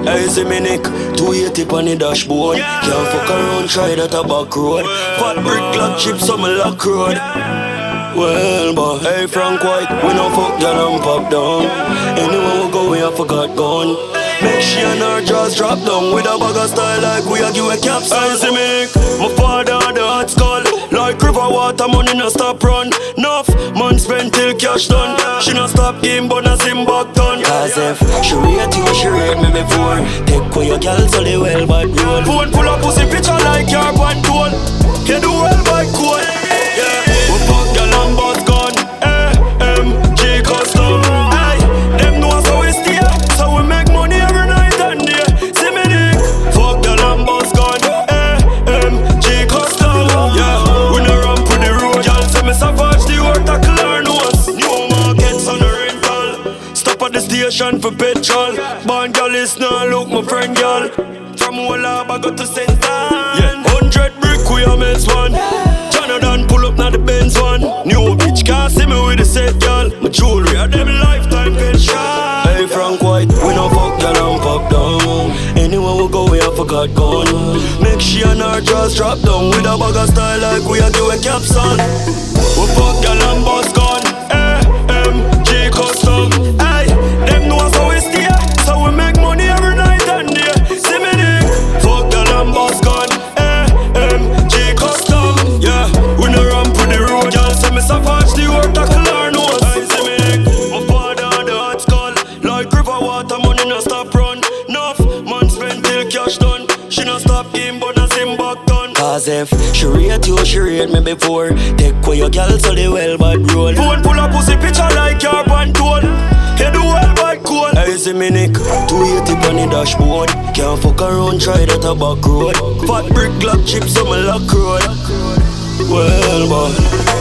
Hey, see me Nick, 280 on the dashboard. Can't fuck around, try that a back road. Fat brick, clock chips on my lock road. Well, but hey, Frank White, we no fuck y'all and pop down. Anywhere we go, we have forgot gone. Make she and her jaws drop down with a bag of style like we a give a capsule. I see me, my father had a hot skull. Like river water, money no stop run. Nuff, man spend till cash done. She no stop game, but no sim back done. Cause if she rate you, she rate me before. Take away your girl so they well bad roll. Phone full of pussy picture like your one tool. You do well by code. Yeah, we fuck girl and boss gun. AMG custom. Aye, them know so we stay. So we make money every night and day. See me dick, fuck girl and boss gun. AMG custom. Yeah, we no run for the road. Y'all say me savage the work that clear nose. New markets on the rental. Stop at the station for petrol. Band girl is now look my friend girl. From Wallab I got to St. Yeah, 100 brick we a mess one. Jonathan pull up now the Benz one. New bitch can't see me with the set girl. My jewelry a them lifetime pension. Hey Frank White, we no fuck y'all and pop down. Anywhere we go we have forgot gone. Make she and her jaws drop down with a bag of style like we a do a capsule. We fuck y'all and boss gun. AMG custom. Hey, them know so we stay. So we make money every night and day. See me dick, fuck y'all and boss gun. AMG custom. Yeah, we no run for the road. Y'all say me savage the work that clear nose. I see me dick, my father had a hot skull. Like river water, money no stop run. Nuff, man spend till cash done. She no stop game, but no sim back done. Cause if she rate you, she rate me before. Take away your girl so they well bad roll. Phone full of pussy picture like your one tool. You do well bad cool. Hey, see me Nick, 280 on the dashboard. Can't fuck around, try that a back road. Fat brick, glock chips on my lock road. Well, but